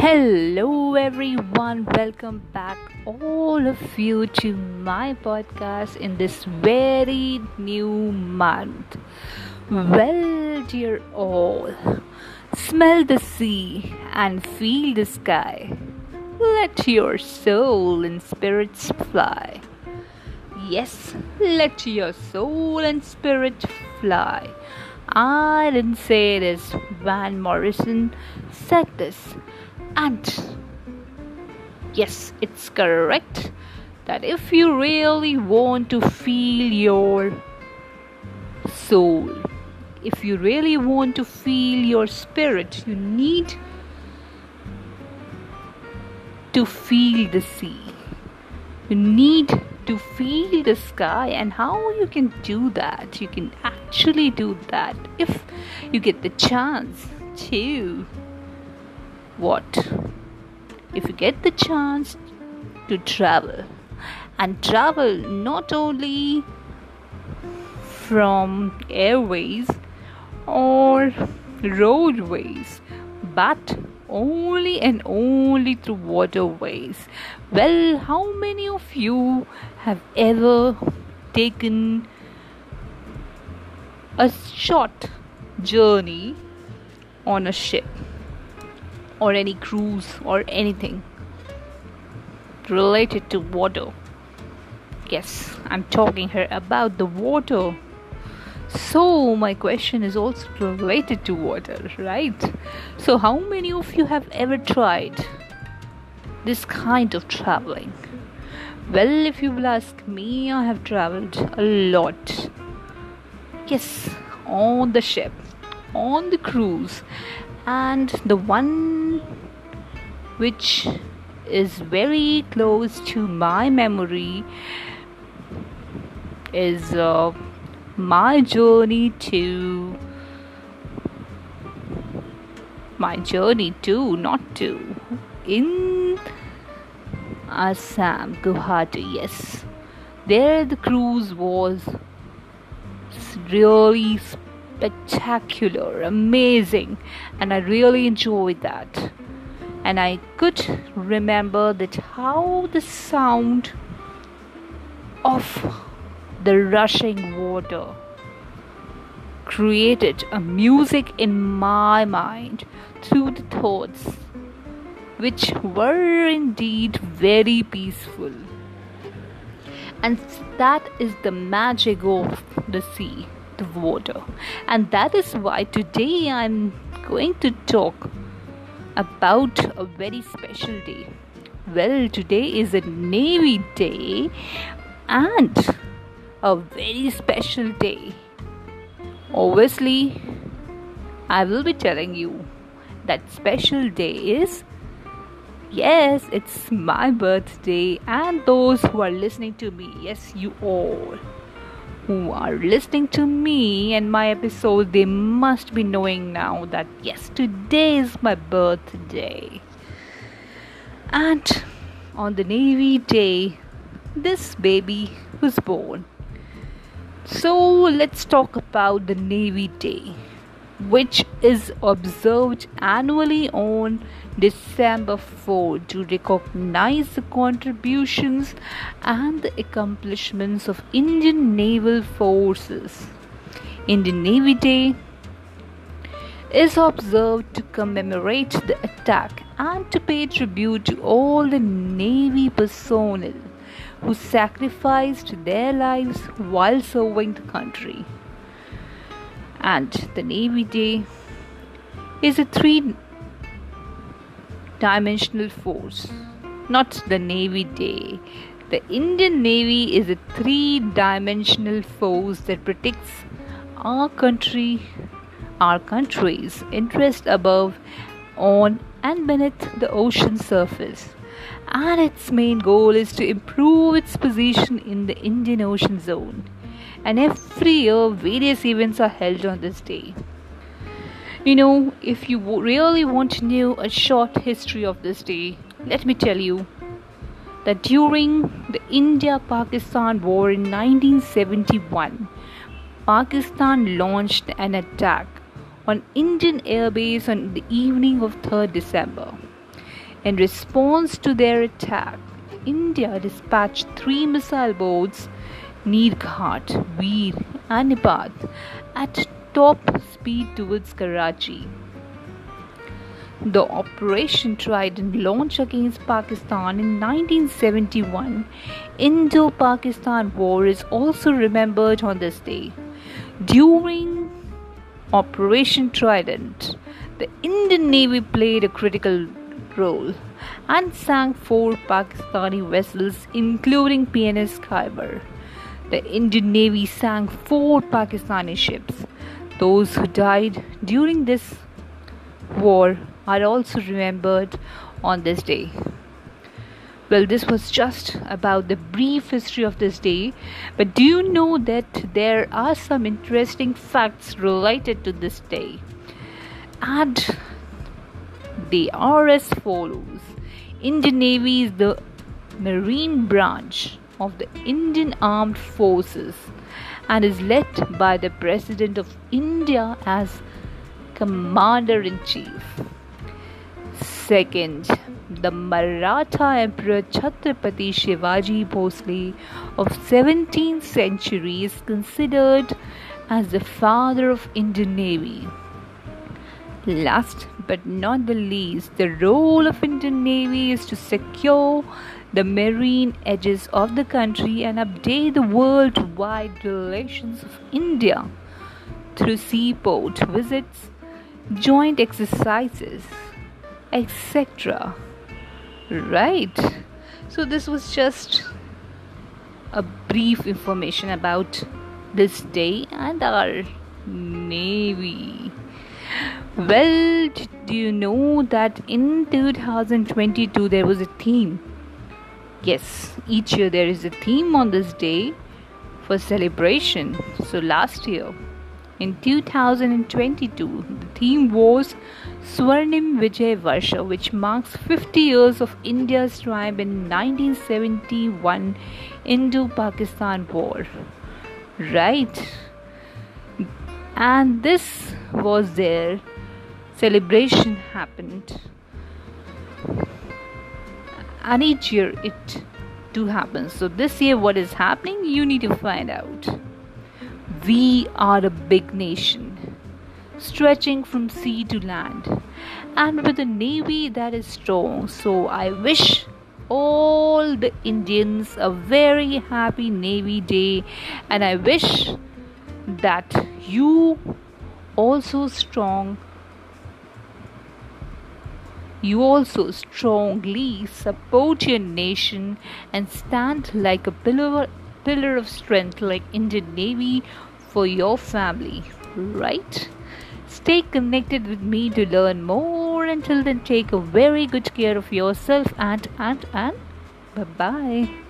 Hello, everyone. Welcome back, all of you, to my podcast in this very new month. Well, dear all, smell the sea and feel the sky. Let your soul and spirits fly. Yes, let your soul and spirit fly. I didn't say this. Van Morrison said this. And yes, it's correct that if you really want to feel your soul, if you really want to feel your spirit, you need to feel the sea. You need to feel the sky. And how you can do that? You can actually do that if you get the chance to if you get the chance to travel, and travel not only from airways or roadways, but only and only through waterways. Well, how many of you have ever taken a short journey on a ship or any cruise or anything related to water? Yes, I'm talking here about the water. So my question is also related to water, right? So how many of you have ever tried this kind of traveling? Well, if you will ask me, I have traveled a lot. Yes, on the ship, on the cruise, and the one which is very close to my memory is my journey to in Assam, Guwahati. Yes, there the cruise was really spectacular, amazing, and I really enjoyed that. And I could remember that how the sound of the rushing water created a music in my mind through the thoughts, which were indeed very peaceful. And that is the magic of the sea, the water. And that is why today I'm going to talk about a very special day. Well, today is a Navy Day and a very special day. Obviously, I will be telling you that special day is, yes, it's my birthday, and those who are listening to me, yes, you all who are listening to me and my episode, they must be knowing now that yes, today is my birthday. And on the Navy Day, this baby was born. So let's talk about the Navy Day, which is observed annually on December 4 to recognize the contributions and the accomplishments of Indian naval forces. Indian Navy Day is observed to commemorate the attack and to pay tribute to all the Navy personnel who sacrificed their lives while serving the country. And the Navy Day is a three-dimensional force, not the Navy Day. The Indian Navy is a three-dimensional force that protects our country's interest above, on, and beneath the ocean surface. And its main goal is to improve its position in the Indian Ocean Zone. And every year, various events are held on this day. If you really want to know a short history of this day, let me tell you that during the India-Pakistan War in 1971, Pakistan launched an attack on Indian airbase on the evening of 3rd December. In response to their attack, India dispatched 3 missile boats, Neerghat, Veer, and Nipat, at top speed towards Karachi. The Operation Trident launched against Pakistan in 1971, Indo-Pakistan War is also remembered on this day. During Operation Trident, the Indian Navy played a critical role and sank 4 Pakistani vessels, including PNS Khyber. The Indian Navy sank 4 Pakistani ships. Those who died during this war are also remembered on this day. Well, this was just about the brief history of this day, but do you know that there are some interesting facts related to this day? And they are as follows. Indian Navy is the marine branch of the Indian Armed Forces and is led by the President of India as Commander-in-Chief. Second, the Maratha Emperor Chhatrapati Shivaji Bhosle of 17th century is considered as the father of Indian Navy. Last but not the least, the role of Indian Navy is to secure the marine edges of the country and update the worldwide relations of India through seaport visits, joint exercises, etc. Right? So this was just a brief information about this day and our Navy. Well, do you know that in 2022 there was a theme? Yes, each year there is a theme on this day for celebration. So last year, in 2022, the theme was Swarnim Vijay Varsha, which marks 50 years of India's triumph in 1971 Indo-Pakistan War. Right? And this was their celebration happened. And each year it do happen. So this year what is happening, you need to find out. We are a big nation, stretching from sea to land, and with a navy that is strong. So I wish all the Indians a very happy Navy Day, and I wish that you also strongly support your nation and stand like a pillar of strength like Indian Navy for your family, right? Stay connected with me to learn more. Until then, take a very good care of yourself and bye bye.